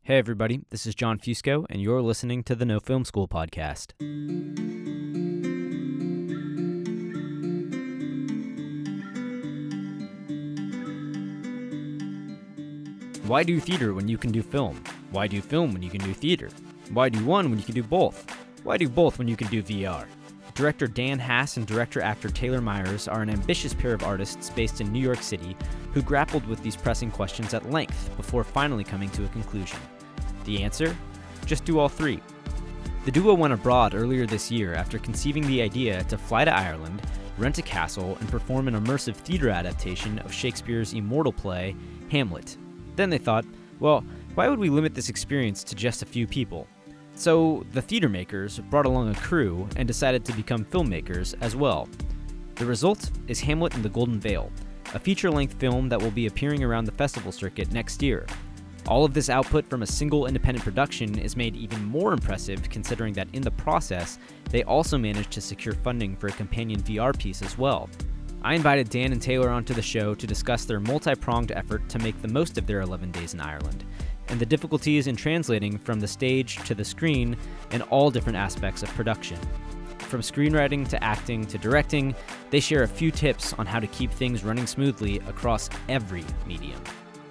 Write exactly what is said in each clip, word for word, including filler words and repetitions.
Hey everybody, this is John Fusco, and you're listening to the No Film School podcast. Why do theater when you can do film? Why do film when you can do theater? Why do one when you can do both? Why do both when you can do V R? Director Dan Hass and director-actor Taylor Myers are an ambitious pair of artists based in New York City who grappled with these pressing questions at length before finally coming to a conclusion. The answer? Just do all three. The duo went abroad earlier this year after conceiving the idea to fly to Ireland, rent a castle, and perform an immersive theater adaptation of Shakespeare's immortal play, Hamlet. Then they thought, well, why would we limit this experience to just a few people? So the theater makers brought along a crew and decided to become filmmakers as well. The result is Hamlet and the Golden Veil, a feature-length film that will be appearing around the festival circuit next year. All of this output from a single independent production is made even more impressive considering that in the process, they also managed to secure funding for a companion V R piece as well. I invited Dan and Taylor onto the show to discuss their multi-pronged effort to make the most of their eleven days in Ireland, and the difficulties in translating from the stage to the screen in all different aspects of production. From screenwriting to acting to directing, they share a few tips on how to keep things running smoothly across every medium.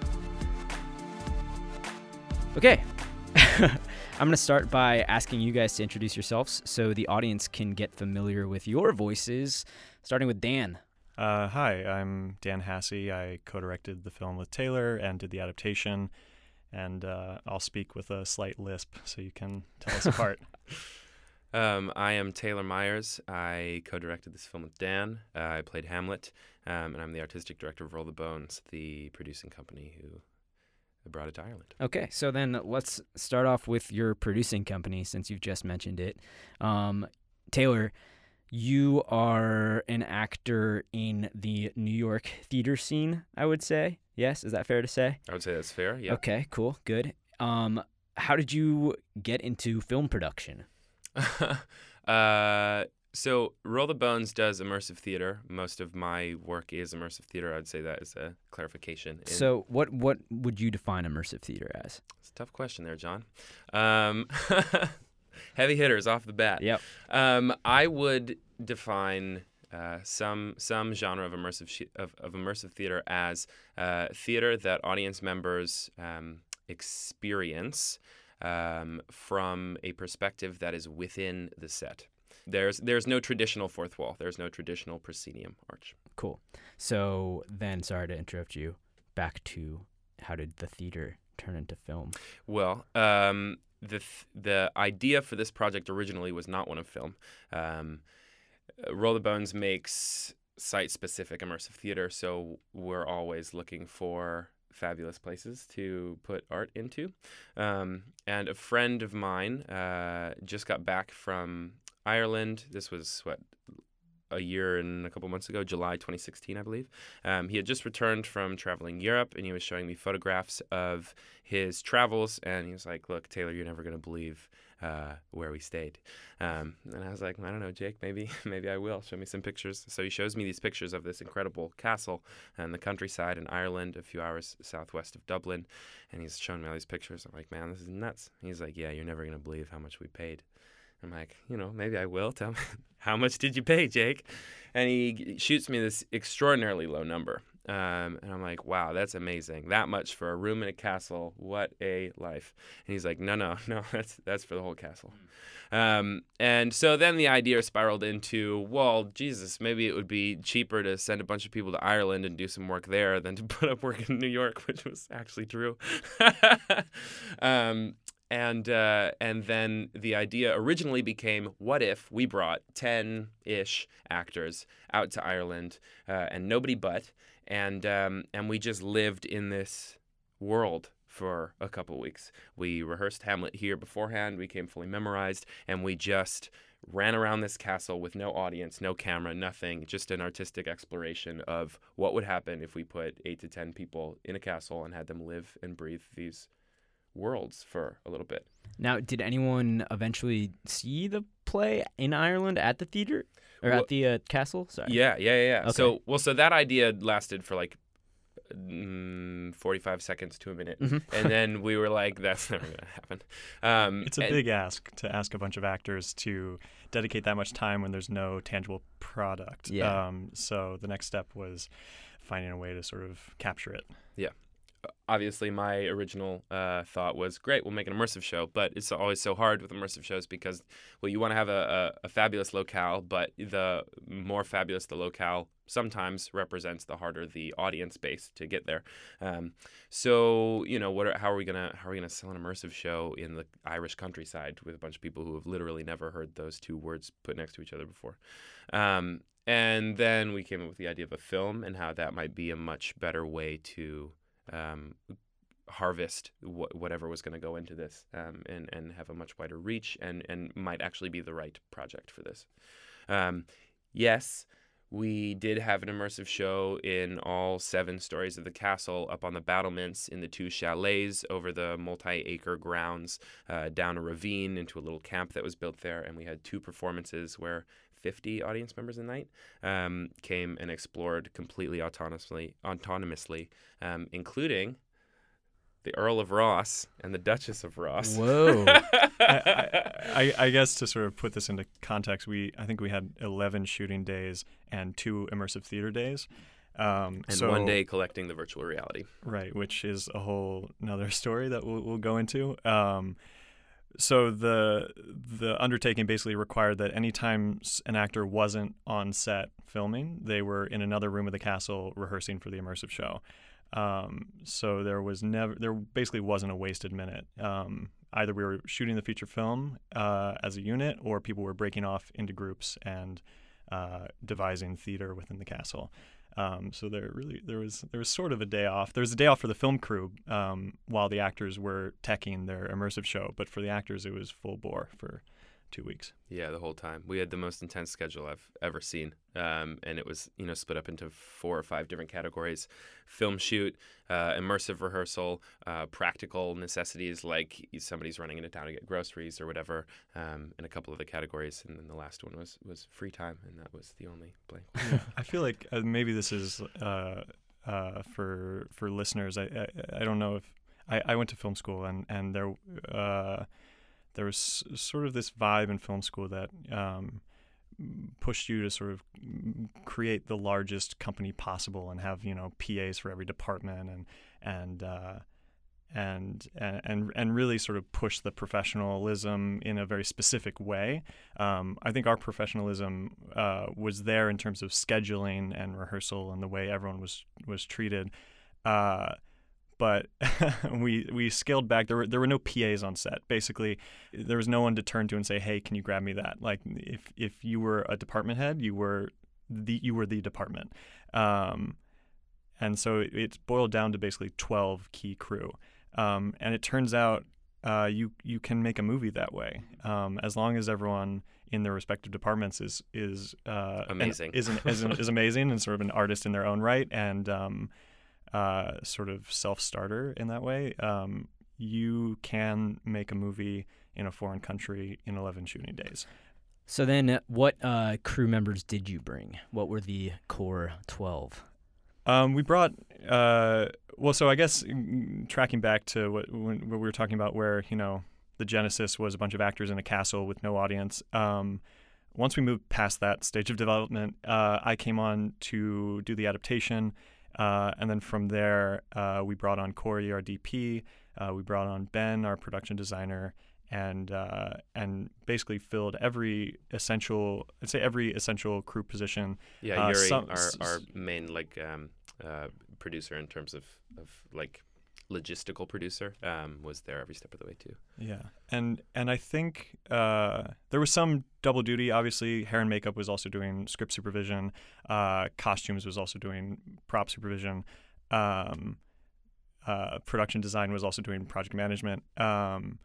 Okay, I'm going to start by asking you guys to introduce yourselves so the audience can get familiar with your voices, starting with Dan. Uh, hi, I'm Dan Hassey. I co-directed the film with Taylor and did the adaptation, and uh, I'll speak with a slight lisp so you can tell us apart. Um, I am Taylor Myers. I co-directed this film with Dan. Uh, I played Hamlet, um, and I'm the artistic director of Roll the Bones, the producing company who brought it to Ireland. Okay, so then let's start off with your producing company since you've just mentioned it. Um, Taylor, you are an actor in the New York theater scene, I would say. Yes, is that fair to say? I would say that's fair, yeah. Okay, cool, good. Um, how did you get into film production? uh, so Roll the Bones does immersive theater. Most of my work is immersive theater. I'd say that is a clarification. In... So what what would you define immersive theater as? It's a tough question there, John. Um, heavy hitters off the bat. Yep. Um, I would define uh, some some genre of immersive sh- of, of immersive theater as uh, theater that audience members um, experience um, from a perspective that is within the set. There's there's no traditional fourth wall. There's no traditional proscenium arch. Cool. So then, sorry to interrupt you. Back to how did the theater turn into film? Well, um, the th- the idea for this project originally was not one of film. Um, Roll the Bones makes site-specific immersive theater, so we're always looking for fabulous places to put art into. Um, and a friend of mine uh, just got back from Ireland. This was, what, a year and a couple months ago, July twenty sixteen, I believe. Um, he had just returned from traveling Europe, and he was showing me photographs of his travels, and he was like, look, Taylor, you're never going to believe uh, where we stayed. Um, and I was like, I don't know, Jake, maybe maybe I will. Show me some pictures. So he shows me these pictures of this incredible castle in the countryside in Ireland, a few hours southwest of Dublin, and he's showing me all these pictures. I'm like, man, this is nuts. He's like, yeah, you're never going to believe how much we paid. I'm like, you know, maybe I will. Tell me, how much did you pay, Jake? And he shoots me this extraordinarily low number. Um, and I'm like, wow, that's amazing. That much for a room in a castle. What a life. And he's like, no, no, no, that's that's for the whole castle. Um, and so then the idea spiraled into, well, Jesus, maybe it would be cheaper to send a bunch of people to Ireland and do some work there than to put up work in New York, which was actually true. um And uh, and then the idea originally became, what if we brought ten-ish actors out to Ireland uh, and nobody but, and um, and we just lived in this world for a couple weeks. We rehearsed Hamlet here beforehand. We came fully memorized, and we just ran around this castle with no audience, no camera, nothing, just an artistic exploration of what would happen if we put eight to ten people in a castle and had them live and breathe these worlds for a little bit. Now, did anyone eventually see the play in Ireland at the theater or well, at the uh, castle? Sorry. Yeah, yeah, yeah. Okay. So, well, so that idea lasted for like mm, forty-five seconds to a minute. Mm-hmm. And then we were like, that's never going to happen. Um, It's a and- big ask to ask a bunch of actors to dedicate that much time when there's no tangible product. Yeah. Um, so the next step was finding a way to sort of capture it. Obviously, my original uh, thought was, great, we'll make an immersive show. But it's always so hard with immersive shows because, well, you want to have a, a, a fabulous locale, but the more fabulous the locale sometimes represents, the harder the audience base to get there. Um, so, you know, what? Are, how are we gonna how are we gonna sell an immersive show in the Irish countryside with a bunch of people who have literally never heard those two words put next to each other before? Um, and then we came up with the idea of a film and how that might be a much better way to Um, harvest wh- whatever was going to go into this um, and, and have a much wider reach and, and might actually be the right project for this. Um, yes, we did have an immersive show in all seven stories of the castle, up on the battlements, in the two chalets, over the multi-acre grounds, uh, down a ravine into a little camp that was built there. And we had two performances where fifty audience members a night um, came and explored completely autonomously, autonomously um, including the Earl of Ross and the Duchess of Ross. Whoa. I, I, I guess to sort of put this into context, we I think we had eleven shooting days and two immersive theater days. Um, and so, one day collecting the virtual reality. Right, which is a whole another story that we'll, we'll go into. Um, so the the undertaking basically required that anytime s- an actor wasn't on set filming, they were in another room of the castle rehearsing for the immersive show. Um, so there was never there basically wasn't a wasted minute. Um, either we were shooting the feature film uh, as a unit, or people were breaking off into groups and uh, devising theater within the castle. Um, so there really there was there was sort of a day off. There was a day off for the film crew um, while the actors were teching their immersive show, but for the actors it was full bore for two weeks. Yeah, the whole time. We had the most intense schedule I've ever seen, um, and it was you know split up into four or five different categories: film shoot, uh, immersive rehearsal, uh, practical necessities like somebody's running into town to get groceries or whatever, um, and a couple of the categories. And then the last one was was free time, and that was the only blank. Yeah, I feel like uh, maybe this is uh, uh, for for listeners. I, I I don't know if I, I went to film school and and there uh, there was sort of this vibe in film school that um, pushed you to sort of create the largest company possible and have you know P As for every department and and uh, and and and really sort of push the professionalism in a very specific way. Um, I think our professionalism uh, was there in terms of scheduling and rehearsal and the way everyone was was treated. Uh, but we we scaled back. There were there were no P As on set. Basically, there was no one to turn to and say, "Hey, can you grab me that?" Like if if you were a department head, you were the you were the department. Um, and so it, it's boiled down to basically twelve key crew. Um, and it turns out uh, you you can make a movie that way, um, as long as everyone in their respective departments is is uh, Amazing. an, is, an, is, an, is amazing and sort of an artist in their own right, and um, uh, sort of self-starter in that way. Um, you can make a movie in a foreign country in eleven shooting days. So then, what uh, crew members did you bring? What were the core twelve? Um, we brought, uh, well, so I guess mm, tracking back to what, when, what we were talking about where, you know, the genesis was a bunch of actors in a castle with no audience. Um, once we moved past that stage of development, uh, I came on to do the adaptation. Uh, and then from there, uh, we brought on Corey, our D P. Uh, we brought on Ben, our production designer. And uh, and basically filled every essential, I'd say every essential crew position. Yeah, Uh, Yuri, some- our s- our main like um, uh, producer in terms of, of like logistical producer, um, was there every step of the way too. Yeah, and and I think uh, there was some double duty. Obviously, hair and makeup was also doing script supervision. Uh, costumes was also doing prop supervision. Um, uh, production design was also doing project management. Um,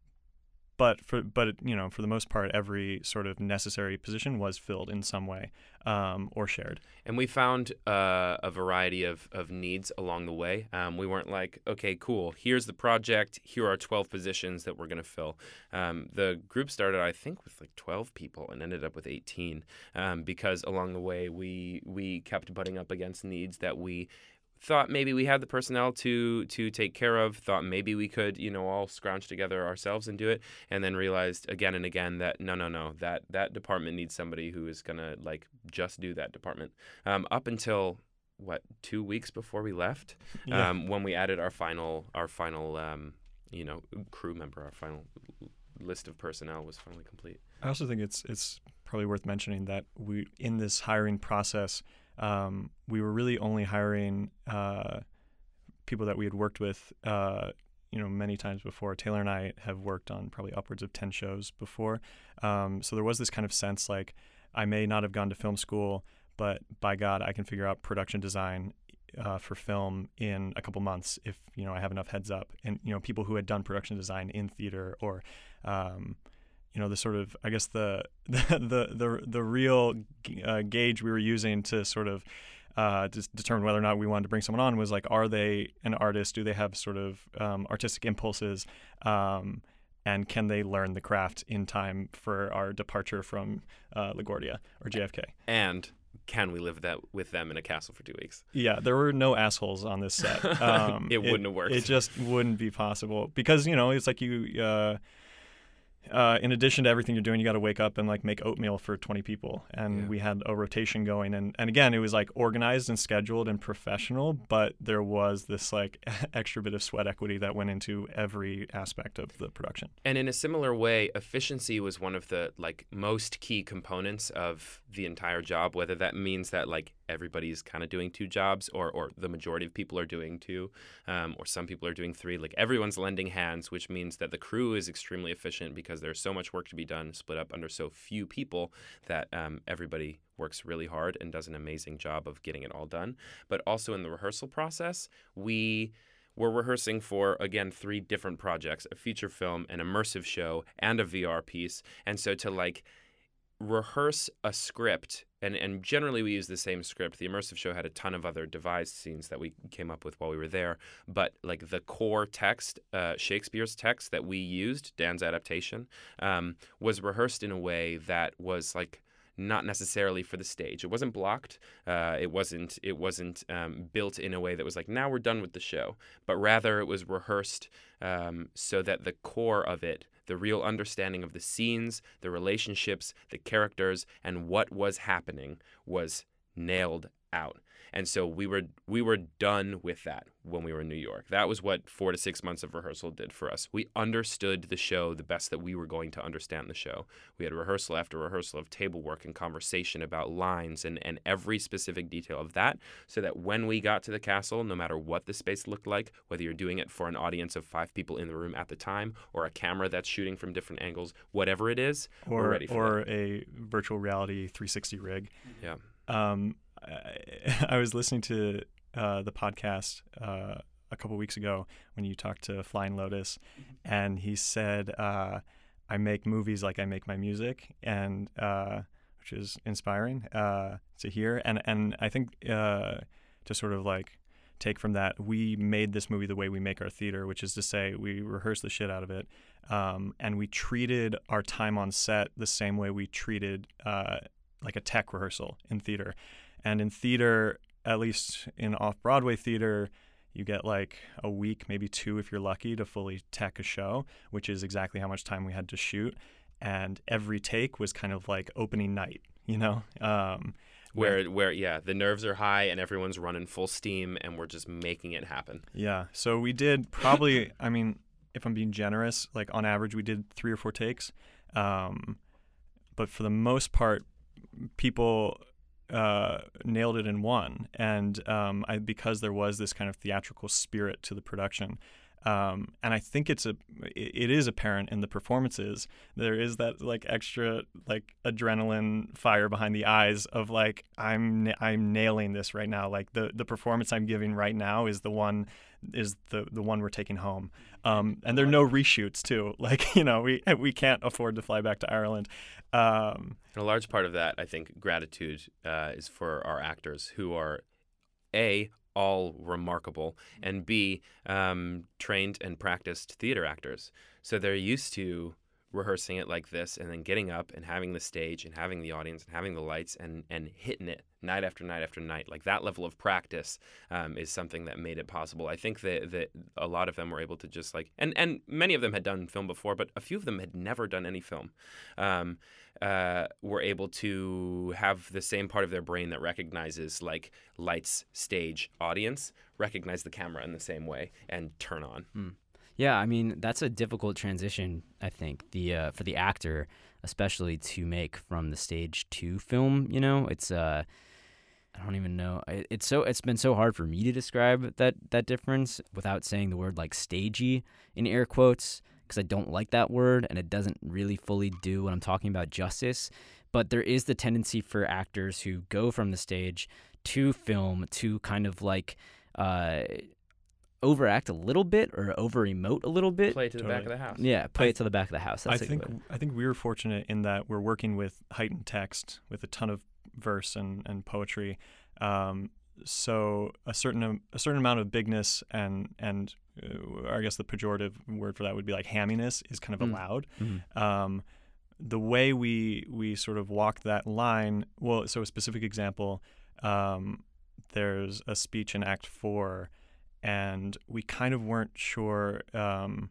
But for but you know for the most part, every sort of necessary position was filled in some way um, or shared. And we found uh, a variety of, of needs along the way. Um, we weren't like, okay, cool, here's the project, here are twelve positions that we're going to fill. Um, the group started, I think, with like twelve people and ended up with eighteen um, because along the way we we kept butting up against needs that we thought maybe we had the personnel to to take care of, thought maybe we could, you know, all scrounge together ourselves and do it, and then realized again and again that no, no, no, that that department needs somebody who is going to, like, just do that department. Um, up until, what, two weeks before we left, Yeah. um, when we added our final, our final, um, you know, crew member, our final list of personnel was finally complete. I also think it's it's probably worth mentioning that we in this hiring process, um, we were really only hiring uh, people that we had worked with, uh, you know, many times before. Taylor and I have worked on probably upwards of ten shows before, um, so there was this kind of sense like I may not have gone to film school, but by God, I can figure out production design uh, for film in a couple months if, you know, I have enough heads up. And, you know, people who had done production design in theater or um, you know, the sort of, I guess the the the the, the real uh, gauge we were using to sort of uh, just determine whether or not we wanted to bring someone on was like, are they an artist? Do they have sort of um, artistic impulses? Um, and can they learn the craft in time for our departure from uh, LaGuardia or J F K? And can we live that with them in a castle for two weeks? Yeah, there were no assholes on this set. Um, it wouldn't have worked. It just wouldn't be possible because, you know, it's like you... Uh, Uh, in addition to everything you're doing, you got to wake up and like make oatmeal for twenty people. And Yeah. we had a rotation going. And, and again, it was like organized and scheduled and professional, but there was this like extra bit of sweat equity that went into every aspect of the production. And in a similar way, efficiency was one of the like most key components of the entire job, whether that means that like everybody's kind of doing two jobs or, or the majority of people are doing two, um, or some people are doing three. Like everyone's lending hands, which means that the crew is extremely efficient because there's so much work to be done split up under so few people that um, everybody works really hard and does an amazing job of getting it all done. But also in the rehearsal process, we were rehearsing for, again, three different projects, a feature film, an immersive show, and a V R piece. And so to like rehearse a script, and, and generally we use the same script. The immersive show had a ton of other devised scenes that we came up with while we were there, but like the core text, uh, Shakespeare's text that we used, Dan's adaptation, um, was rehearsed in a way that was like not necessarily for the stage. It wasn't blocked. Uh, it wasn't. It wasn't um, built in a way that was like, now we're done with the show. But rather, it was rehearsed um, so that the core of it, the real understanding of the scenes, the relationships, the characters, and what was happening was nailed out. And so we were we were done with that when we were in New York. That was what four to six months of rehearsal did for us. We understood the show the best that we were going to understand the show. We had rehearsal after rehearsal of table work and conversation about lines and, and every specific detail of that, so that when we got to the castle, no matter what the space looked like, whether you're doing it for an audience of five people in the room at the time or a camera that's shooting from different angles, whatever it is, or, we're ready for Or that. a virtual reality three sixty rig. Yeah. Um, I, I was listening to uh, the podcast uh, a couple weeks ago when you talked to Flying Lotus, and he said, uh, "I make movies like I make my music," and uh, which is inspiring uh, to hear. And and I think uh, to sort of like take from that, we made this movie the way we make our theater, which is to say, we rehearsed the shit out of it, um, and we treated our time on set the same way we treated uh, like a tech rehearsal in theater. And in theater, at least in off-Broadway theater, you get like a week, maybe two if you're lucky, to fully tech a show, which is exactly how much time we had to shoot. And every take was kind of like opening night, you know? Um, Where, where, yeah, the nerves are high and everyone's running full steam and we're just making it happen. Yeah. So we did probably, I mean, if I'm being generous, like on average, we did three or four takes. Um, but for the most part, people uh, nailed it in one. And um, I, because there was this kind of theatrical spirit to the production, Um, and I think it's a, it is apparent in the performances. There is that like extra like adrenaline fire behind the eyes of like, I'm I'm nailing this right now. Like the, the performance I'm giving right now is the one is the, the one we're taking home. Um, and there are no reshoots too. Like, you know, we we can't afford to fly back to Ireland. Um, and a large part of that, I think, gratitude uh, is for our actors who are A, all remarkable, and B, um, trained and practiced theater actors. So they're used to rehearsing it like this and then getting up and having the stage and having the audience and having the lights and, and hitting it night after night after night. Like that level of practice um, is something that made it possible. I think that, that a lot of them were able to just like, and, and many of them had done film before, but a few of them had never done any film, um, uh, were able to have the same part of their brain that recognizes like lights, stage, audience, recognize the camera in the same way and turn on. Mm. Yeah, I mean, that's a difficult transition, I think, the uh, for the actor, especially to make from the stage to film, you know? It's, uh, I don't even know. It, it's so it's been so hard for me to describe that, that difference without saying the word, like, stagey in air quotes, because I don't like that word, and it doesn't really fully do what I'm talking about justice. But there is the tendency for actors who go from the stage to film to kind of, like... Uh, overact a little bit or over emote a little bit. Play to the Totally. back of the house. Yeah, play I, it to the back of the house. That's I a think good. I think we were fortunate in that we're working with heightened text with a ton of verse and, and poetry. Um, so a certain a certain amount of bigness and and uh, I guess the pejorative word for that would be like hamminess is kind of Mm. allowed. Mhm. Um, the way we we sort of walk that line. Well, so a specific example. Um, there's a speech in Act Four. And we kind of weren't sure. Um,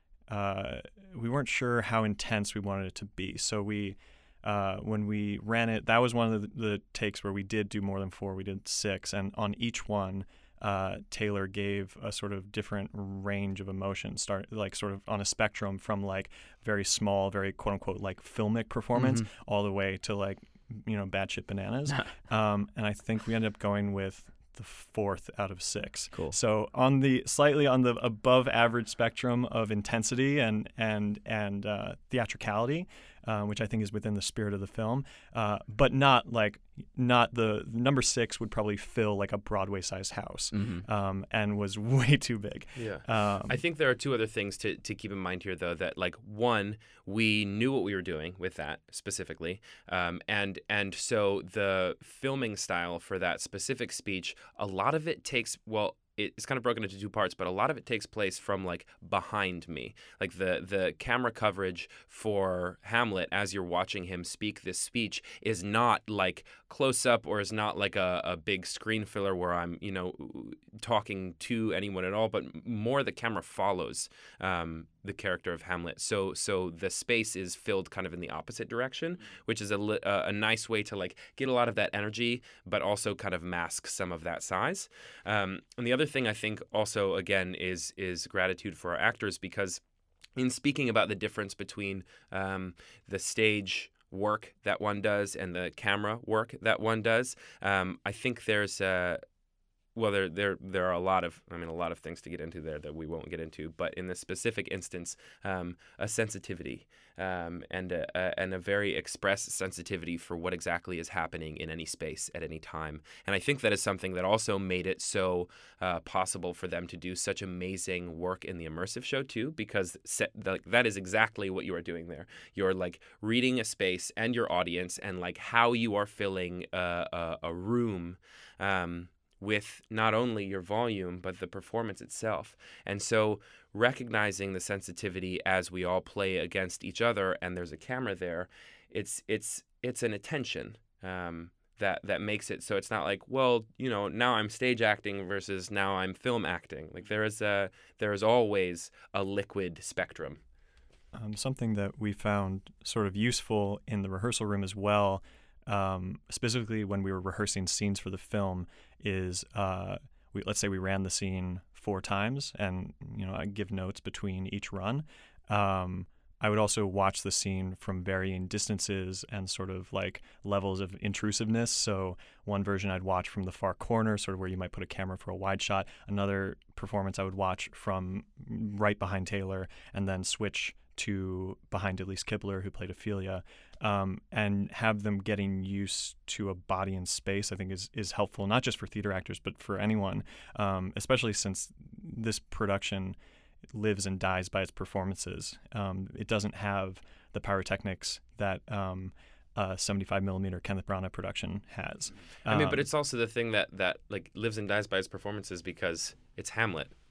uh, we weren't sure how intense we wanted it to be. So we, uh, when we ran it, that was one of the, the takes where we did do more than four. We did six, and on each one, uh, Taylor gave a sort of different range of emotion. Start like sort of on a spectrum from like very small, very quote unquote like filmic performance, Mhm. all the way to like you know batshit bananas. um, and I think we ended up going with the fourth out of six. Cool. So on the slightly on the above average spectrum of intensity and and and uh, theatricality, uh, which I think is within the spirit of the film, uh, but not like not the number six would probably fill like a Broadway-sized house, Mhm. um, and was way too big. Yeah. Um, I think there are two other things to, to keep in mind here, though, that, like, one, we knew what we were doing with that specifically. Um, and and so the filming style for that specific speech, a lot of it takes, well, it's kind of broken into two parts, but a lot of it takes place from like behind me. Like the the camera coverage for Hamlet as you're watching him speak this speech is not like close up or is not like a, a big screen filler where I'm, you know, talking to anyone at all, but more the camera follows um, the character of Hamlet. So so the space is filled kind of in the opposite direction, which is a, li- a, a nice way to like get a lot of that energy, but also kind of mask some of that size. Um, and the other thing I think also, again, is is gratitude for our actors, because in speaking about the difference between um, the stage work that one does and the camera work that one does, um, I think there's a well, there there there are a lot of I mean a lot of things to get into there that we won't get into, but in this specific instance, um, a sensitivity um, and a, a and a very express sensitivity for what exactly is happening in any space at any time. And I think that is something that also made it so uh, possible for them to do such amazing work in the immersive show too, because set, like that is exactly what you are doing there. You're like reading a space and your audience and like how you are filling a, a, a room. Um, with not only your volume, but the performance itself. And so recognizing the sensitivity as we all play against each other and there's a camera there, it's it's it's an attention um, that, that makes it so it's not like, well, you know, now I'm stage acting versus now I'm film acting. Like there is a there is always a liquid spectrum. Um, something that we found sort of useful in the rehearsal room as well, um, specifically when we were rehearsing scenes for the film, is uh, we, let's say we ran the scene four times, and you know I give notes between each run. Um, I would also watch the scene from varying distances and sort of like levels of intrusiveness. So one version I'd watch from the far corner, sort of where you might put a camera for a wide shot. Another performance I would watch from right behind Taylor, and then switch to behind Elise Kibler, who played Ophelia, um, and have them getting used to a body in space, I think is, is helpful, not just for theater actors, but for anyone, um, especially since this production lives and dies by its performances. Um, it doesn't have the pyrotechnics that um, a seventy-five millimeter Kenneth Branagh production has. I mean, but Um, it's also the thing that, that like lives and dies by its performances because it's Hamlet.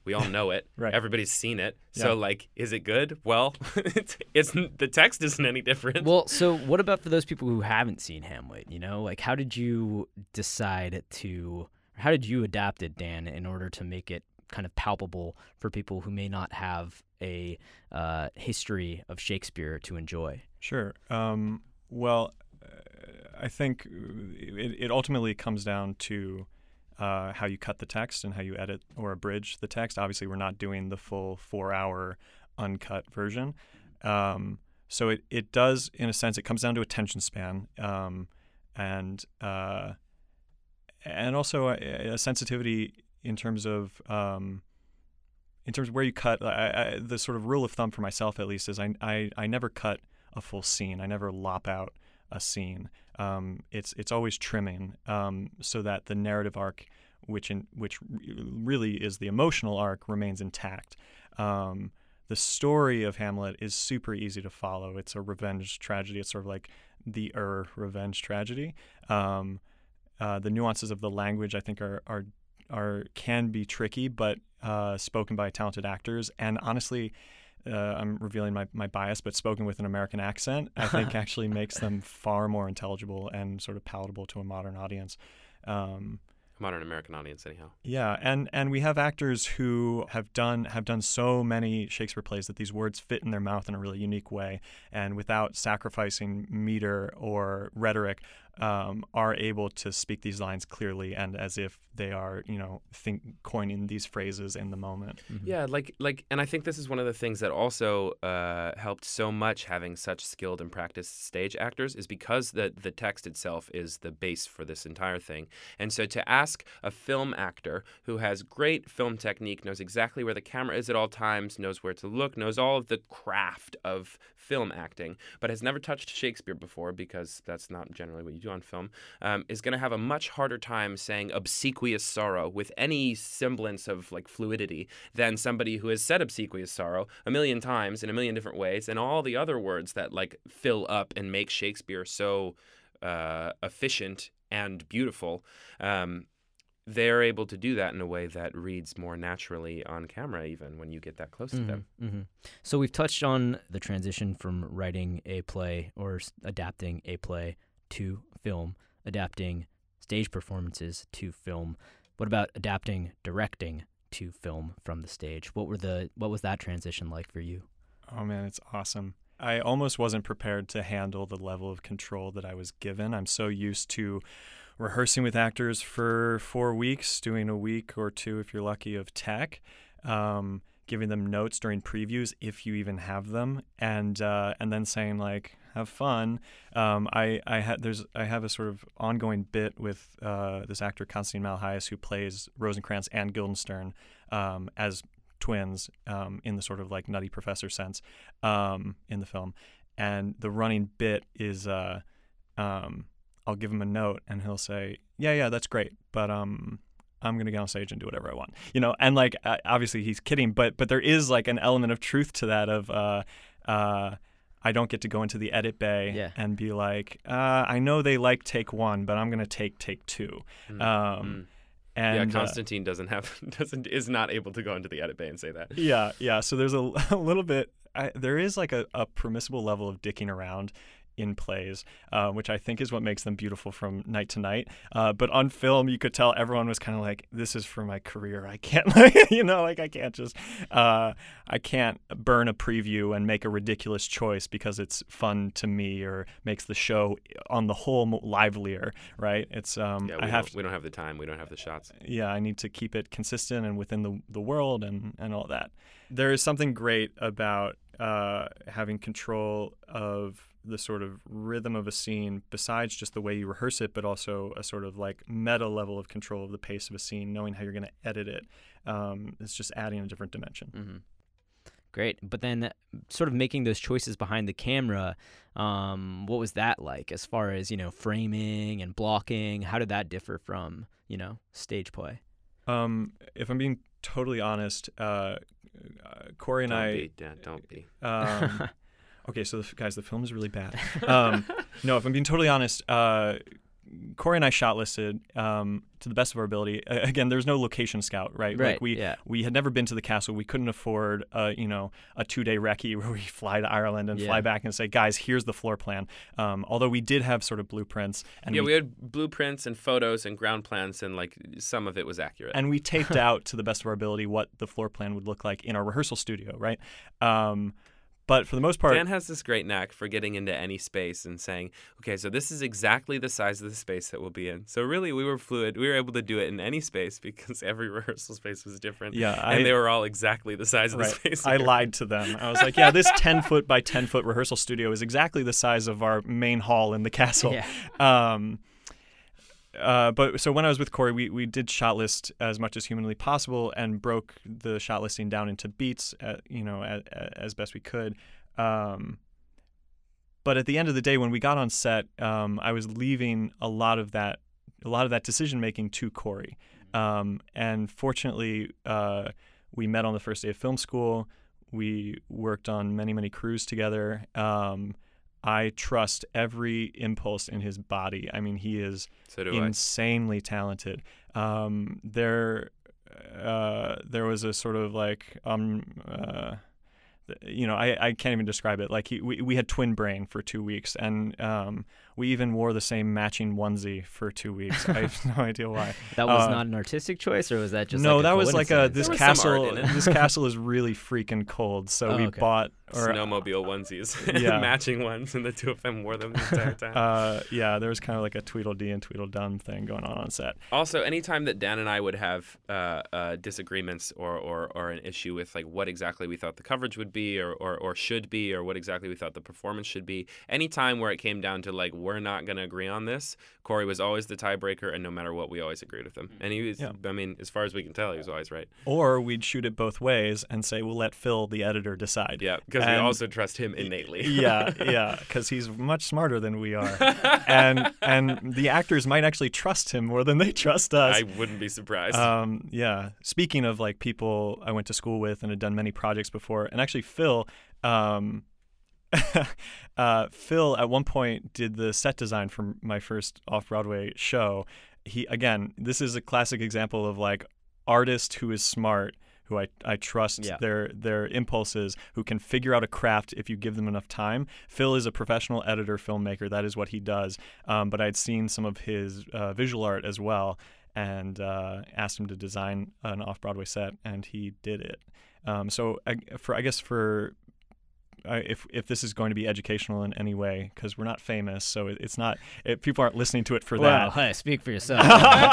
We all know it. Right. Everybody's seen it. Yeah. So, like, is it good? Well, it's, it's the text isn't any different. Well, so what about for those people who haven't seen Hamlet? You know, like, how did you decide to, how did you adapt it, Dan, in order to make it kind of palpable for people who may not have a uh, history of Shakespeare to enjoy? Sure. Um, well, I think it, it ultimately comes down to uh, how you cut the text and how you edit or abridge the text. Obviously, we're not doing the full four-hour uncut version. Um, so it, it does, in a sense, it comes down to attention span um, and uh, and also a, a sensitivity in terms of um, in terms of where you cut. I, I, the sort of rule of thumb for myself, at least, is I, I, I never cut a full scene. I never lop out a scene. Um, it's it's always trimming um, so that the narrative arc, which in which really is the emotional arc, remains intact. Um, the story of Hamlet is super easy to follow. It's a revenge tragedy. It's sort of like the Ur revenge tragedy. Um, uh, the nuances of the language, I think, are are are can be tricky, but uh, spoken by talented actors. And honestly, Uh, I'm revealing my, my bias, but spoken with an American accent, I think actually makes them far more intelligible and sort of palatable to a modern audience. Um, Modern American audience, anyhow. yeah, and, and we have actors who have done have done so many Shakespeare plays that these words fit in their mouth in a really unique way, and without sacrificing meter or rhetoric, um, are able to speak these lines clearly and as if they are, you know, think coining these phrases in the moment. Mm-hmm. Yeah, like like, and I think this is one of the things that also uh, helped so much having such skilled and practiced stage actors is because the the text itself is the base for this entire thing. And so to ask a film actor who has great film technique, knows exactly where the camera is at all times, knows where to look, knows all of the craft of film acting, but has never touched Shakespeare before because that's not generally what you do on film, um, is going to have a much harder time saying obsequious sorrow with any semblance of like fluidity than somebody who has said obsequious sorrow a million times in a million different ways, and all the other words that like fill up and make Shakespeare so uh, efficient and beautiful. Um, they're able to do that in a way that reads more naturally on camera, even when you get that close Mm-hmm, to them. mm-hmm. So we've touched on the transition from writing a play or s- adapting a play to film, adapting stage performances to film. What about adapting directing to film from the stage? What were the what was that transition like for you? Oh man, it's awesome. I almost wasn't prepared to handle the level of control that I was given. I'm so used to rehearsing with actors for four weeks, doing a week or two, if you're lucky, of tech, um, giving them notes during previews, if you even have them, and uh, and then saying like, have fun. Um, I I had there's I have a sort of ongoing bit with uh, this actor Constantine Malhais who plays Rosencrantz and Guildenstern um, as twins um, in the sort of like nutty professor sense um, in the film, and the running bit is. Uh, um, I'll give him a note and he'll say, yeah, yeah, that's great. But um, I'm going to get on stage and do whatever I want, you know? And like, uh, obviously he's kidding, but, but there is like an element of truth to that of, uh, uh, I don't get to go into the edit bay Yeah. and be like, uh, I know they like take one, but I'm going to take take two. Mm. Um, Mm. and yeah, uh, Constantine doesn't have doesn't is not able to go into the edit bay and say that. yeah, yeah. So there's a, a little bit, I, there is like a, a permissible level of dicking around in plays, uh, which I think is what makes them beautiful from night to night. Uh, but on film, you could tell everyone was kind of like, "This is for my career. I can't, like, you know, like I can't just, uh, I can't burn a preview and make a ridiculous choice because it's fun to me or makes the show on the whole mo- livelier, right? It's, um, Yeah, we I have, don't, we don't have the time. We don't have the shots. yeah, I need to keep it consistent and within the the world and and all that. There is something great about uh, having control of the sort of rhythm of a scene besides just the way you rehearse it, but also a sort of like meta level of control of the pace of a scene, knowing how you're going to edit it. Um, it's just adding a different dimension. Mm-hmm. Great. But then sort of making those choices behind the camera, um, what was that like as far as, you know, framing and blocking? How did that differ from, you know, stage play? Um, if I'm being totally honest, uh, uh, Corey and Don't I... be, Dad, don't be. Um, okay, so the, guys, the film is really bad. Um, no, if I'm being totally honest, uh, Corey and I shotlisted um, to the best of our ability. Uh, again, there's no location scout, right? Right, Like we yeah. we had never been to the castle. We couldn't afford, uh, you know, a two-day recce where we fly to Ireland and Yeah. fly back and say, guys, here's the floor plan. Um, although we did have sort of blueprints, and yeah, we, we had blueprints and photos and ground plans, and like some of it was accurate. and we taped out to the best of our ability what the floor plan would look like in our rehearsal studio, right? Um, But for the most part, Dan has this great knack for getting into any space and saying, okay, so this is exactly the size of the space that we'll be in. So really, we were fluid. We were able to do it in any space because every rehearsal space was different. Yeah, I- and they were all exactly the size of right, the space. I lied to them. I was like, yeah, this ten foot by ten foot rehearsal studio is exactly the size of our main hall in the castle. Yeah. Um, uh, but so when I was with Corey, we, we did shot list as much as humanly possible and broke the shot listing down into beats, uh, you know, as, as best we could. Um, but at the end of the day, when we got on set, um, I was leaving a lot of that, a lot of that decision making to Corey. Um, and fortunately, uh, we met on the first day of film school. We worked on many, many crews together. Um, I trust every impulse in his body. I mean, he is So do insanely talented. Um, there, uh, there was a sort of like, um, uh, you know, I, I can't even describe it. Like he, we, we had twin brain for two weeks, and um, we even wore the same matching onesie for two weeks. I have no idea why. That was Uh, not an artistic choice, or was that just no, like a that was like a coincidence? this There was some art castle. in it. This castle is really freaking cold, so Oh, we okay. bought or Snowmobile onesies, Yeah. matching ones, and the two of them wore them the entire time. uh, yeah, there was kind of like a Tweedledee and Tweedledum thing going on on set. Also, anytime that Dan and I would have uh, uh, disagreements or, or, or an issue with like what exactly we thought the coverage would be or, or, or should be or what exactly we thought the performance should be, anytime where it came down to like we're not going to agree on this, Corey was always the tiebreaker, and no matter what, we always agreed with him. And he was, Yeah. I mean, as far as we can tell, he was always right. Or we'd shoot it both ways and say we'll let Phil, the editor, decide. Yeah, because we And- also trust him innately. yeah, yeah, because he's much smarter than we are, and and the actors might actually trust him more than they trust us. I wouldn't be surprised. Um, yeah. Speaking of like people I went to school with and had done many projects before, and actually Phil, um, uh, Phil at one point did the set design for my first off-Broadway show. He again, this is a classic example of like artist who is smart, who I, I trust Yeah. their their impulses, who can figure out a craft if you give them enough time. Phil is a professional editor, filmmaker. That is what he does. Um, but I'd seen some of his uh, visual art as well, and uh, asked him to design an off-Broadway set, and he did it. Um, so I, for I guess for I, if if this is going to be educational in any way, because we're not famous, so it, it's not. It, people aren't listening to it for Well, hey, speak for yourself.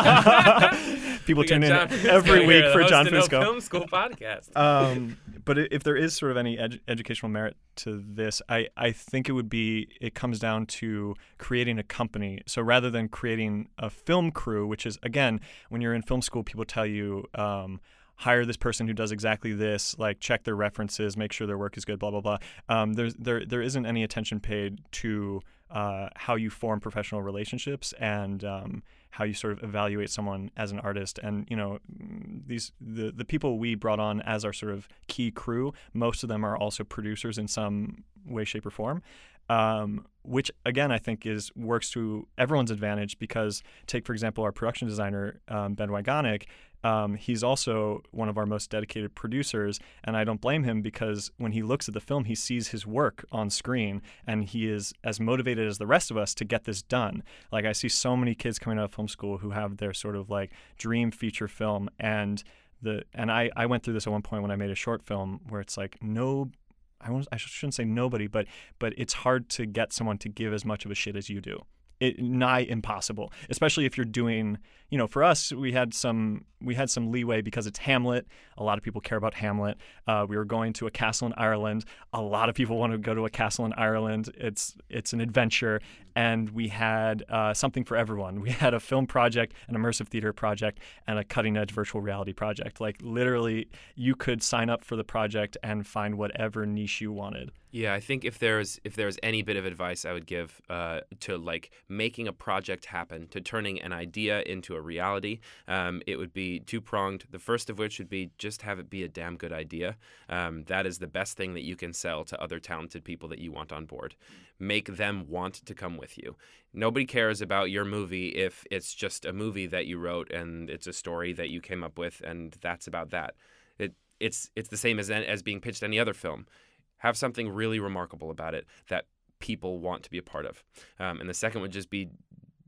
that. People We got tune in John Fusco every here, week the for host John of No Fusco. Film School podcast. Um, but i- if there is sort of any edu- educational merit to this, I, I think it would be, it comes down to creating a company. So rather than creating a film crew, which is, again, when you're in film school, people tell you, um, hire this person who does exactly this, like check their references, make sure their work is good, blah, blah, blah. Um, there's, there, there isn't any attention paid to uh, how you form professional relationships and um, how you sort of evaluate someone as an artist. And, you know, these the, the people we brought on as our sort of key crew, most of them are also producers in some way, shape, or form. Um, which again I think is works to everyone's advantage, because take for example our production designer um, Ben Wygonic. Um, he's also one of our most dedicated producers, and I don't blame him, because when he looks at the film, he sees his work on screen, and he is as motivated as the rest of us to get this done. Like I see so many kids coming out of film school who have their sort of like dream feature film, and the and I, I went through this at one point when I made a short film where it's like no. I, won't, I shouldn't say nobody, but but it's hard to get someone to give as much of a shit as you do. It nigh impossible, especially if you're doing, you know, for us, we had some we had some leeway because it's Hamlet. A lot of people care about Hamlet. Uh, we were going to a castle in Ireland. A lot of people want to go to a castle in Ireland. It's it's an adventure, and we had uh, something for everyone. We had a film project, an immersive theater project, and a cutting-edge virtual reality project. Like literally, you could sign up for the project and find whatever niche you wanted. Yeah, I think if there's if there's any bit of advice I would give uh, to like making a project happen, to turning an idea into a reality, um, it would be two pronged. The first of which would be just have it be a damn good idea. Um, that is the best thing that you can sell to other talented people that you want on board. Make them want to come with with you. Nobody cares about your movie if it's just a movie that you wrote and it's a story that you came up with, and that's about that. It it's it's the same as as being pitched any other film. Have something really remarkable about it that people want to be a part of. Um, and the second would just be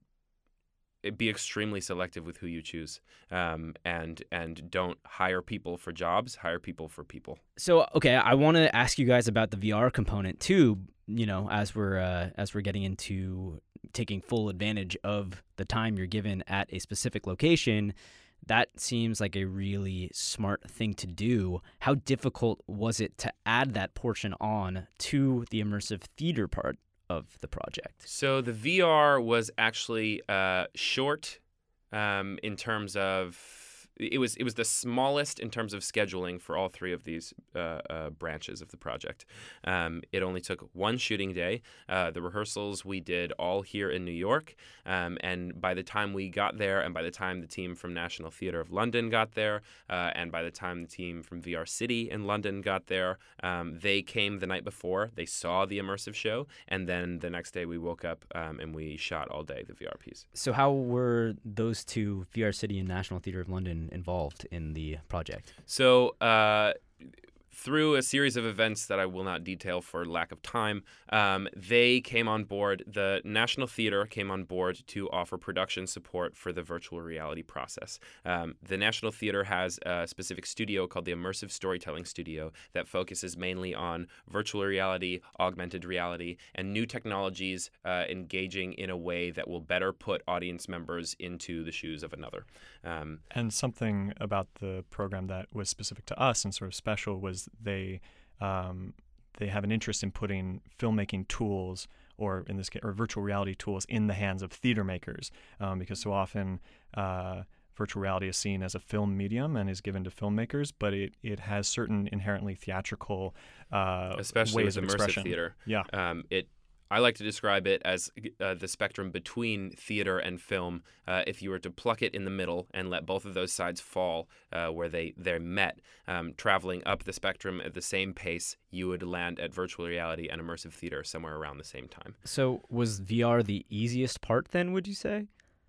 be extremely selective with who you choose, um, and and don't hire people for jobs, hire people for people. So, okay, I want to ask you guys about the V R component too, you know, as we're uh, as we're getting into taking full advantage of the time you're given at a specific location. That seems like a really smart thing to do. How difficult was it to add that portion on to the immersive theater part of the project? So the V R was actually uh, short um, in terms of it was it was the smallest in terms of scheduling for all three of these uh, uh, branches of the project. Um, it only took one shooting day. Uh, the rehearsals we did all here in New York, um, and by the time we got there, and by the time the team from National Theatre of London got there, uh, and by the time the team from V R City in London got there, um, they came the night before. They saw the immersive show, and then the next day we woke up um, and we shot all day the V R piece. So how were those two, V R City and National Theatre of London, involved in the project? So uh, through a series of events that I will not detail for lack of time, um, they came on board. The National Theatre came on board to offer production support for the virtual reality process. Um, the National Theatre has a specific studio called the Immersive Storytelling Studio that focuses mainly on virtual reality, augmented reality, and new technologies uh, engaging in a way that will better put audience members into the shoes of another. Um, and something about the program that was specific to us and sort of special was they um, they have an interest in putting filmmaking tools, or in this case, or virtual reality tools, in the hands of theater makers, um, because so often uh, virtual reality is seen as a film medium and is given to filmmakers, but it, it has certain inherently theatrical uh, especially ways with of immersive expression. theater. Yeah, um, it. I like to describe it as uh, the spectrum between theater and film. Uh, if you were to pluck it in the middle and let both of those sides fall uh, where they, they met, um, traveling up the spectrum at the same pace, you would land at virtual reality and immersive theater somewhere around the same time. So was V R the easiest part then, would you say?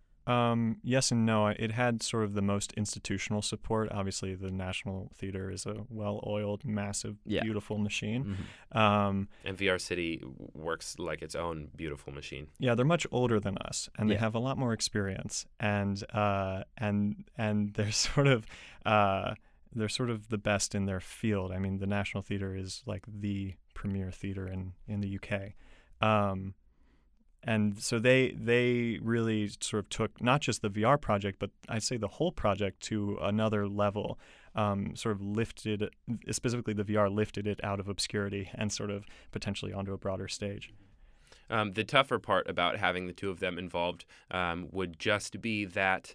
Um, yes and no. It had sort of the most institutional support. Obviously, the National Theatre is a well-oiled, massive, Yeah. beautiful machine. Mm-hmm. Um, And V R City works like its own beautiful machine. yeah, they're much older than us, and they Yeah. have a lot more experience. And uh, and and they're sort of uh, they're sort of the best in their field. I mean, the National Theatre is like the premier theatre in in the U K. Um, And so they they really sort of took not just the V R project, but I'd say the whole project to another level. Um, sort of lifted, specifically the V R lifted it out of obscurity and sort of potentially onto a broader stage. Um, the tougher part about having the two of them involved um, would just be that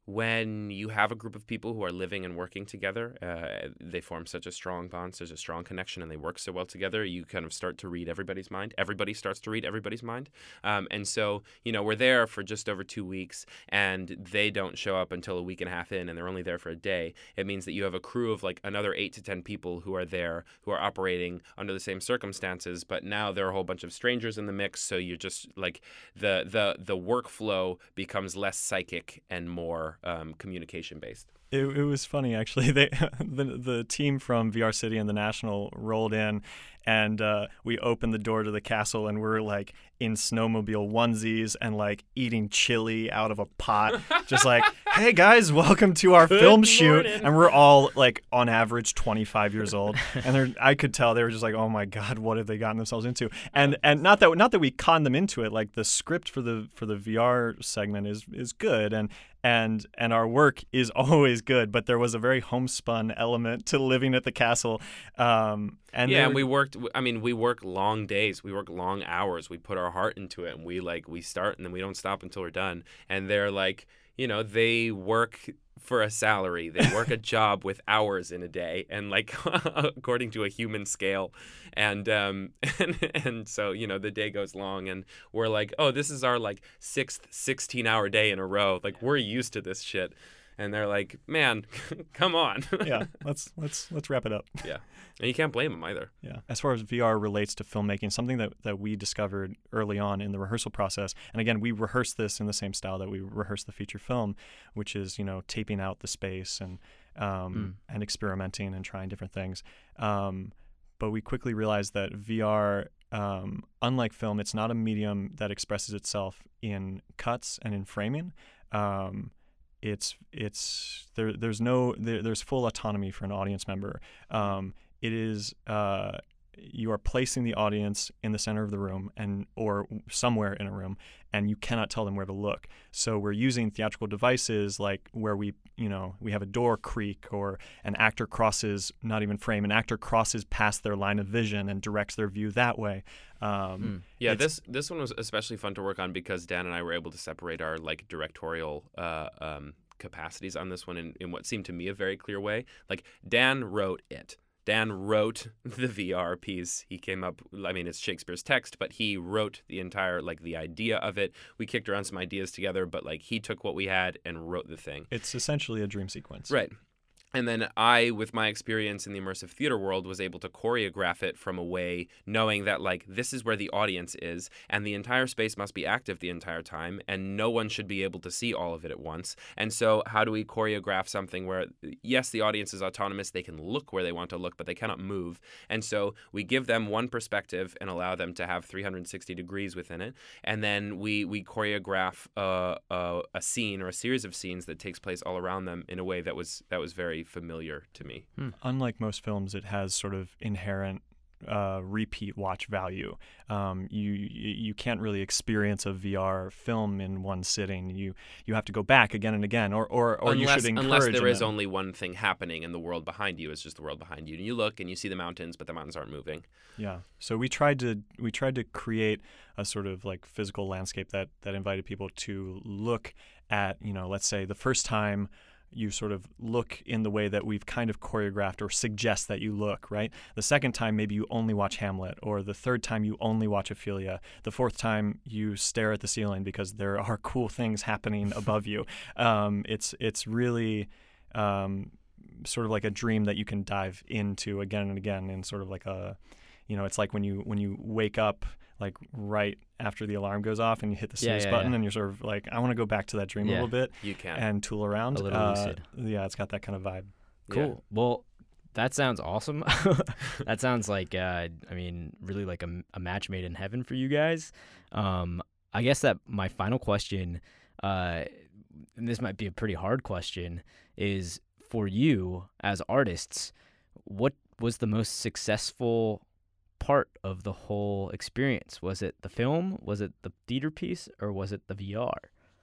when you have a group of people who are living and working together, uh, they form such a strong bond, such a strong connection, and they work so well together, you kind of start to read everybody's mind. Everybody starts to read everybody's mind. Um, and so, you know, we're there for just over two weeks, and they don't show up until a week and a half in, and they're only there for a day. It means that you have a crew of like another eight to ten people who are there, who are operating under the same circumstances, but now there are a whole bunch of strangers in the mix, so you're just like the the the workflow becomes less psychic and more Um, communication based. It, it was funny actually. They the the team from V R City and the National rolled in, and uh, we opened the door to the castle, and we're like in snowmobile onesies and like eating chili out of a pot, just like, hey guys, welcome to our film shoot. And we're all like on average twenty-five years old, and they're I could tell they were just like, oh my god, what have they gotten themselves into? And and not that not that we conned them into it. Like the script for the for the V R segment is is good, and and and our work is always good, but there was a very homespun element to living at the castle. Um, and yeah, there, and we worked. I mean, we work long days. We work long hours. We put our heart into it, and we like we start, and then we don't stop until we're done. And they're like, you know, they work for a salary. They work a job with hours in a day, and like according to a human scale. And um, and and so you know, the day goes long, and we're like, oh, this is our like sixth sixteen-hour day in a row. Like we're used to this shit. And they're like, man, come on. yeah, let's let's let's wrap it up. Yeah, and you can't blame them either. Yeah. As far as V R relates to filmmaking, something that, that we discovered early on in the rehearsal process, and again, we rehearse this in the same style that we rehearse the feature film, which is, you know, taping out the space and um, mm. and experimenting and trying different things. Um, but we quickly realized that V R, um, unlike film, it's not a medium that expresses itself in cuts and in framing. Um, It's it's there. There's no there, there's full autonomy for an audience member. Um, it is uh, you are placing the audience in the center of the room and or somewhere in a room, and you cannot tell them where to look. So we're using theatrical devices like where we you know we have a door creak, or an actor crosses, not even frame, an actor crosses past their line of vision and directs their view that way. Um, mm. Yeah, this this one was especially fun to work on because Dan and I were able to separate our like directorial uh, um, capacities on this one in, in what seemed to me a very clear way. Like Dan wrote it. Dan wrote the V R piece. He came up, I mean, it's Shakespeare's text, but he wrote the entire, like, the idea of it. We kicked around some ideas together, but, like, he took what we had and wrote the thing. It's essentially a dream sequence. Right. And then I, with my experience in the immersive theater world, was able to choreograph it from a way knowing that, like, this is where the audience is, and the entire space must be active the entire time, and no one should be able to see all of it at once. And so how do we choreograph something where, yes, the audience is autonomous, they can look where they want to look, but they cannot move. And so we give them one perspective and allow them to have three hundred sixty degrees within it. And then we, we choreograph a, a, a scene or a series of scenes that takes place all around them in a way that was that was very familiar to me. Hmm. Unlike most films, it has sort of inherent uh, repeat watch value. Um, you you can't really experience a V R film in one sitting. You you have to go back again and again, or or, or unless, you should encourage. Unless there is them. only one thing happening, and the world behind you is just the world behind you. And you look and you see the mountains, but the mountains aren't moving. Yeah. So we tried to we tried to create a sort of like physical landscape that that invited people to look at, you know, let's say the first time you sort of look in the way that we've kind of choreographed or suggest that you look, right? The second time, maybe you only watch Hamlet, or the third time you only watch Ophelia. The fourth time you stare at the ceiling because there are cool things happening above you. Um, it's it's really um, sort of like a dream that you can dive into again and again, and sort of like a, you know, it's like when you when you wake up like right after the alarm goes off and you hit the snooze yeah, yeah, button yeah. and you're sort of like, I want to go back to that dream Yeah. a little bit. You can. And tool around. A little uh, lucid. Yeah, it's got that kind of vibe. Cool. Yeah. Well, that sounds awesome. That sounds like, uh, I mean, really like a, a match made in heaven for you guys. Um, I guess that my final question, uh, and this might be a pretty hard question, is for you as artists, what was the most successful part of the whole experience? Was it the film? Was it the theater piece? Or was it the V R?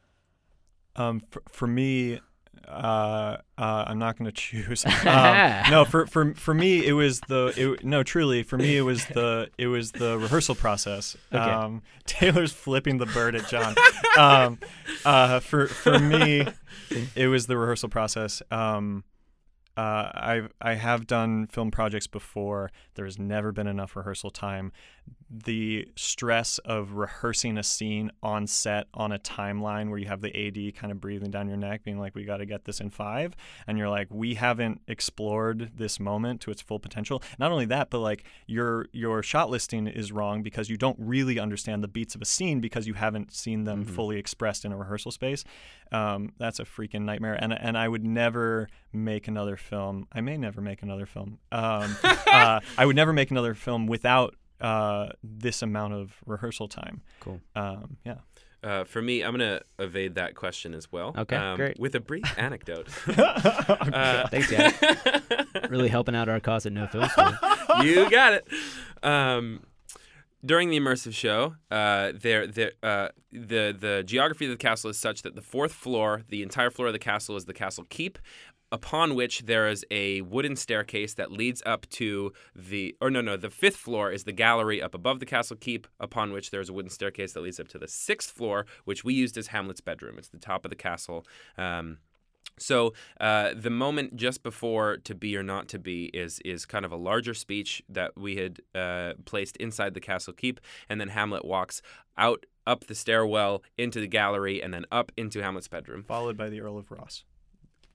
Um, for, for me, uh, uh, I'm not going to choose. Um, no, for, for for me, it was the it, no. Truly, for me, it was the it was the rehearsal process. Okay. Um, Taylor's flipping the bird at John. um, uh, for for me, it was the rehearsal process. Um, Uh, I've I have done film projects before. There's never been enough rehearsal time. The stress of rehearsing a scene on set on a timeline where you have the A D kind of breathing down your neck, being like, we got to get this in five. And you're like, we haven't explored this moment to its full potential. Not only that, but like your your shot listing is wrong because you don't really understand the beats of a scene because you haven't seen them Mm-hmm. fully expressed in a rehearsal space. Um, that's a freaking nightmare. And and I would never make another film. I may never make another film. Um, uh, I would never make another film without uh, this amount of rehearsal time. Cool. Um, yeah. Uh, for me, I'm going to evade that question as well. Okay, um, great. With a brief anecdote. uh, Thanks, guys. Really helping out our cause at No Film School. You got it. Um, during the immersive show, uh, there, there, uh, the the geography of the castle is such that the fourth floor, the entire floor of the castle, is the castle keep, upon which there is a wooden staircase that leads up to the, or no, no, the fifth floor is the gallery up above the castle keep, upon which there's a wooden staircase that leads up to the sixth floor, which we used as Hamlet's bedroom. It's the top of the castle. Um, So uh, the moment just before To Be or Not to Be is is kind of a larger speech that we had uh, placed inside the castle keep, and then Hamlet walks out up the stairwell into the gallery and then up into Hamlet's bedroom. Followed by the Earl of Ross.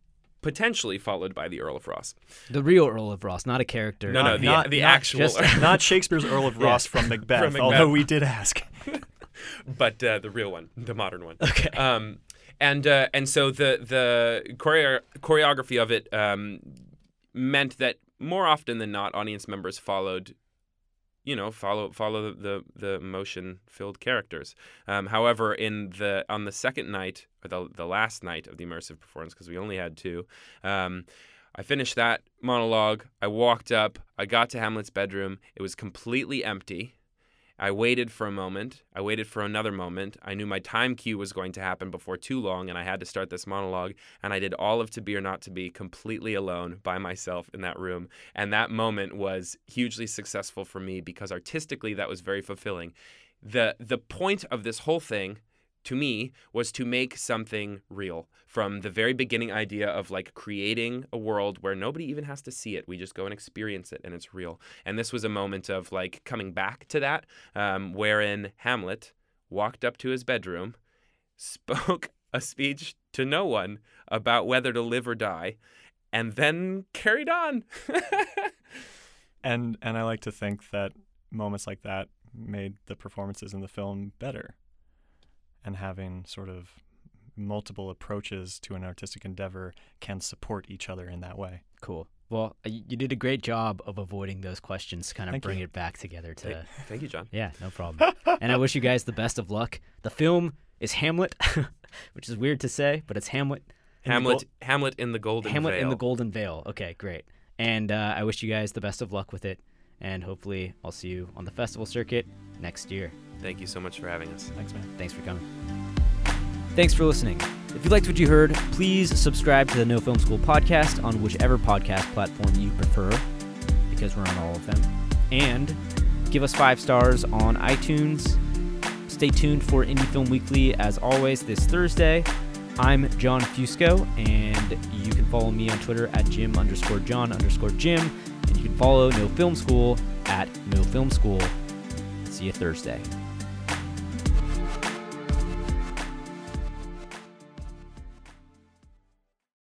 potentially followed by the Earl of Ross. The real Earl of Ross, not a character. No, Not- no, the, not- the not actual, just- Not Shakespeare's Earl of Ross from, Macbeth, From Macbeth. although we did ask. but uh, the real one, the modern one. Okay. Um, and uh, and so the the choreo- choreography of it um, meant that more often than not, audience members followed, you know, follow follow the the, the emotion filled characters. Um, however, in the on the second night or the the last night of the immersive performance, because we only had two. Um, I finished that monologue. I walked up. I got to Hamlet's bedroom. It was completely empty. I waited for a moment. I waited for another moment. I knew my time cue was going to happen before too long, and I had to start this monologue. And I did all of To Be or Not to Be completely alone by myself in that room. And that moment was hugely successful for me because artistically that was very fulfilling. The the point of this whole thing, to me, was to make something real. From the very beginning idea of like creating a world where nobody even has to see it. We just go and experience it and it's real. And this was a moment of like coming back to that, um, wherein Hamlet walked up to his bedroom, spoke a speech to no one about whether to live or die, and then carried on. And and I like to think that moments like that made the performances in the film better. And having sort of multiple approaches to an artistic endeavor can support each other in that way. Cool. Well, y- you did a great job of avoiding those questions, kind of Thank bring you. it back together to. Hey, thank you, John. Yeah, no problem. And I wish you guys the best of luck. The film is Hamlet, which is weird to say, but it's Hamlet. In the Hamlet, gol- Hamlet in the Golden Hamlet Veil. in the Golden Veil. Okay, great. And uh, I wish you guys the best of luck with it. And hopefully I'll see you on the festival circuit next year. Thank you so much for having us. Thanks, man. Thanks for coming. Thanks for listening. If you liked what you heard, please subscribe to the No Film School podcast on whichever podcast platform you prefer, because we're on all of them. And give us five stars on iTunes. Stay tuned for Indie Film Weekly, as always, this Thursday. I'm John Fusco, and you can follow me on Twitter at Jim underscore John underscore Jim, and you can follow No Film School at No Film School. See you Thursday.